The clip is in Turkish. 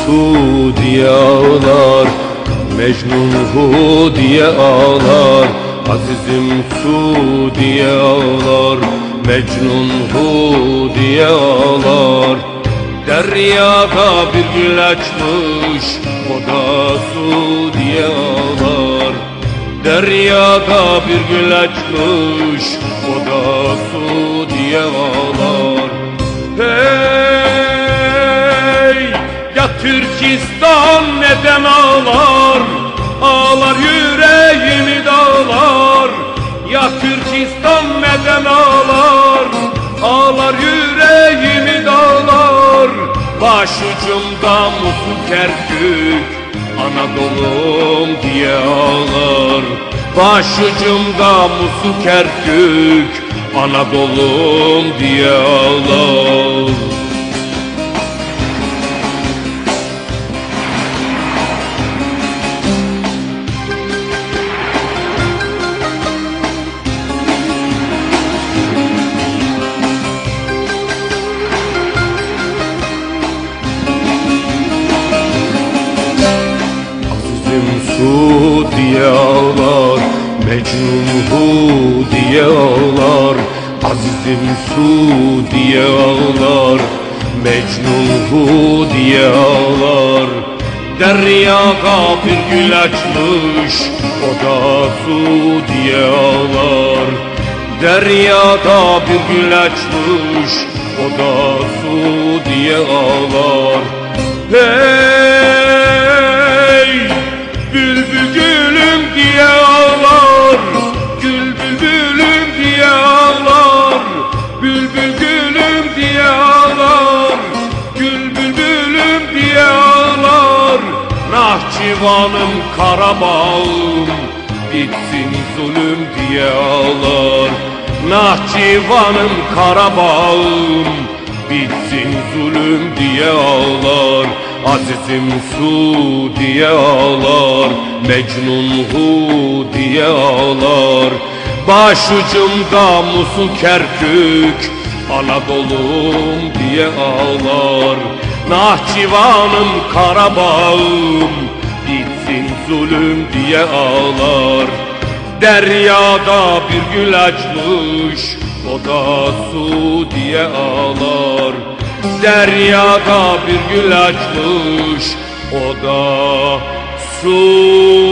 su diye ağlar, Mecnun hu diye ağlar. Azizim su diye ağlar, Mecnun hu diye ağlar. Deryada bir gül açmış, o da su diye ağlar. Deryada bir gül açmış, o da su diye ağlar. Hey! Ya Türkistan neden ağlar? Ağlar yüreğimi dağlar. Ya Türkistan neden ağlar? Ağlar yüreğimi dağlar. Başucumda Musul Kerkük, Anadolu'm diye ağlar. Başucumda Musul Kerkük, Anadolu'm diye ağlar. Su diye ağlar, Mecnun hu diye ağlar. Azizim su diye ağlar, Mecnun hu diye ağlar. Deryada bir gül açmış, o da su diye ağlar. Deryada bir gül açmış, o da su diye ağlar. Hey! Bülbül gülüm diye ağlar, gül bülbülüm diye ağlar. Bülbül gülüm diye ağlar, gül bülbülüm diye ağlar. Nahçıvanım Karabağım, bitsin zulüm diye ağlar. Nahçıvanım Karabağım, bitsin zulüm diye ağlar. Azizim su diye ağlar, Mecnun hu diye ağlar. Başucumda Musul Kerkük, Anadolu'm diye ağlar. Nahçıvanım Karabağım, bitsin zulüm diye ağlar. Deryada bir gül açmış, o da su diye ağlar. Deryada bir gül açmış, o da su